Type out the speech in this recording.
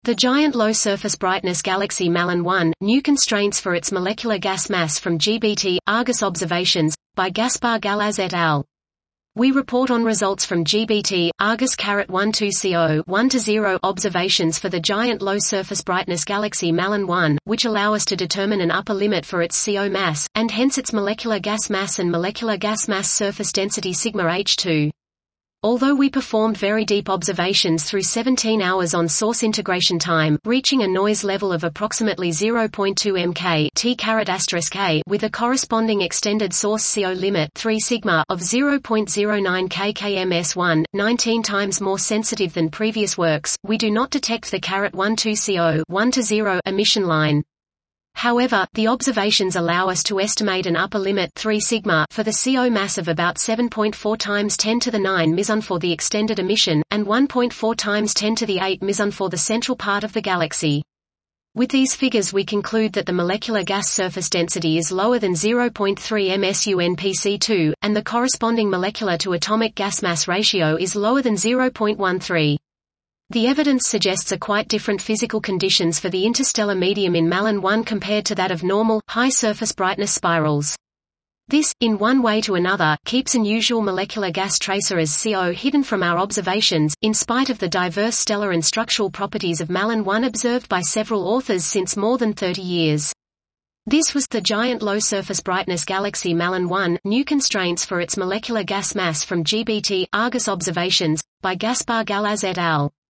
The giant low-surface brightness galaxy Malin 1, new constraints for its molecular gas mass from GBT, Argus observations, by Gaspar Galaz et al. We report on results from GBT, Argus 1-2CO 1-0 observations for the giant low-surface brightness galaxy Malin 1, which allow us to determine an upper limit for its CO mass, and hence its molecular gas mass and molecular gas mass surface density sigma H2. Although we performed very deep observations through 17 hours on source integration time, reaching a noise level of approximately 0.2 mK T**K with a corresponding extended source CO limit 3 sigma of 0.09 kkms1, 19 times more sensitive than previous works, we do not detect the 1-2CO 1-0 emission line. However, the observations allow us to estimate an upper limit 3 sigma for the CO mass of about 7.4 times 10 to the 9 meson for the extended emission, and 1.4 times 10 to the 8 meson for the central part of the galaxy. With these figures we conclude that the molecular gas surface density is lower than 0.3 mSu/NPC2, and the corresponding molecular to atomic gas mass ratio is lower than 0.13. The evidence suggests a quite different physical conditions for the interstellar medium in Malin 1 compared to that of normal, high surface brightness spirals. This, in one way to another, keeps unusual molecular gas tracer as CO hidden from our observations, in spite of the diverse stellar and structural properties of Malin 1 observed by several authors since more than 30 years. This was the giant low-surface brightness galaxy Malin 1, new constraints for its molecular gas mass from GBT, Argus observations, by Gaspar Galaz et al.